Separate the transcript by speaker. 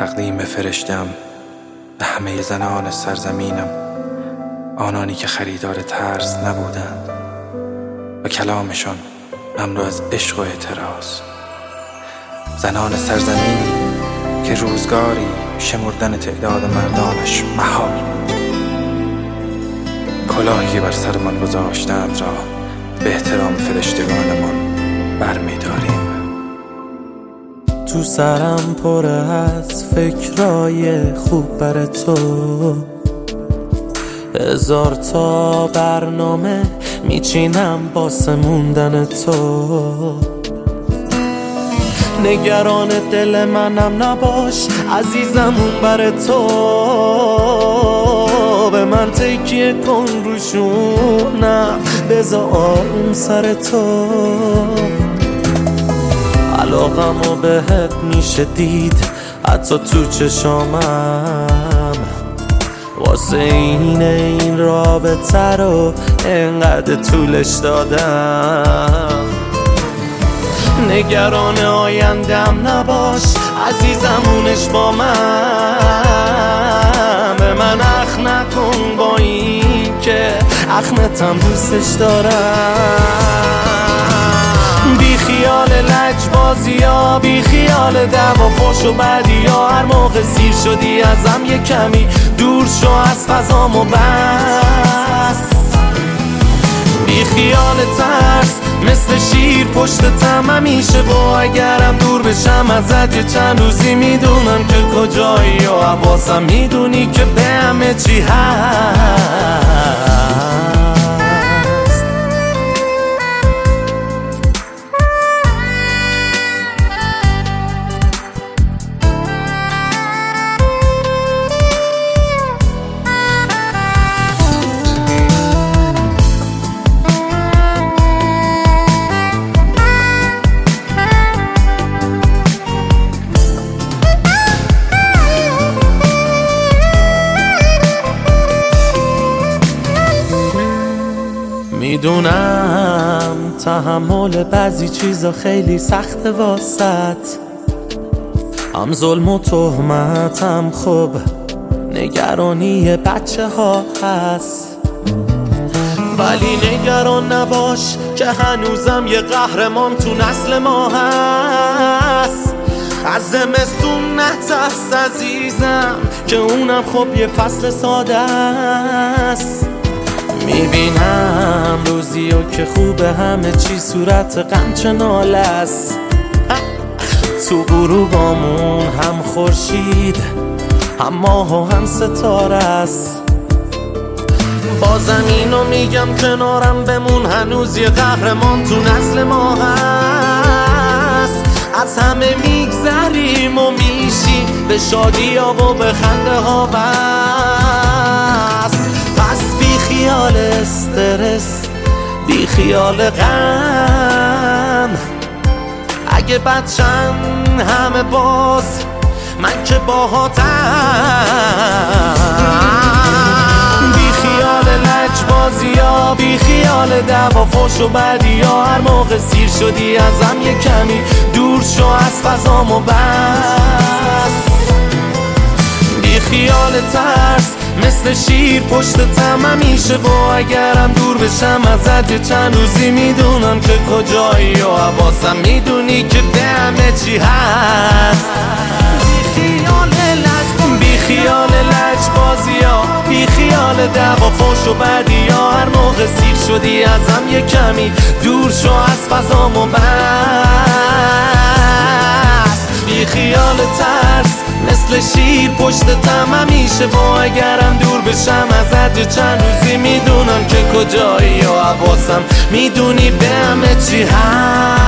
Speaker 1: تقدیم بفرشتم به همه زنان سرزمینم، آنانی که خریدار ترس نبودند و کلامشان مملو از عشق و اعتراض. زنان سرزمینی که روزگاری شمردن تعداد مردانش محال بود. کلاهی بر سرمان گذاشتند را به احترام فرشتگانمان برمی‌داریم.
Speaker 2: تو سرم پره از فکرای خوب بر تو، هزار تا برنامه میچینم واسه موندن تو. نگران دل منم نباش عزیزم، اون بر تو. به من تکیه کن روشونم، بذار آروم سر تو. علاقمو بهت میشه دید حتی تو چشامم، واسه این رابطه رو انقدر طولش دادم. نگران آیندم نباش عزیزمونش با من. به من اخ نکن با این که اخمتم دوستش دارم. بی خیال لجبازی ها، بی خیال دعوا فحش و بدی ها. هر موقع سیر شدی ازم یه کمی دور شو از فضامو بس. بی خیال ترس مثل شیر پشتتم همیشه، و اگرم دور بشم ازت یه چند روزی میدونم که کجایی و حواسم میدونی که به همه چی هست. میدونم تحمل بعضی چیزا خیلی سخته واسط، هم ظلم و تهمت هم خب نگرانی بچه ها هست. ولی نگران نباش که هنوزم یه قهرمان تو نسل ما هست. از زمستون نترس عزیزم که اونم خب یه فصل ساده است. میبینم روزیو که خوبه همه چی صورت غم چه ناله است. تو غروبامون هم خورشید هم ماه و هم ستاره است. بازم اینو میگم کنارم بمون، هنوز یه قهرمان تو نسل ما هست. از همه میگذریم و میشیم به شادی ها و به خنده ها بس. بی خیال استرس، بی خیال غم. اگه بچن همه باز من که باهاتم. بی خیال لجبازی ها، بی خیال دعوا فحش و بدی ها. هر موقع سیر شدی ازم یه کمی دور شو از فضامو بس. بی خیال ترس مثل شیر پشتتم همیشه، و اگرم دور بشم ازت یه چند روزی میدونم که کجایی و حواسم میدونی که به همه چی هست. بی خیال لجبازی ها، بی خیال دعوا فحش و بدی ها. هر موقع سیر شدی ازم یه کمی دور شو از فضامو بس. بی خیال ترس مثل شیر پشتتم همیشه، و اگرم دور بشم ازت یه چند روزی میدونم که کجایی و حواسم میدونی به همه چی هست.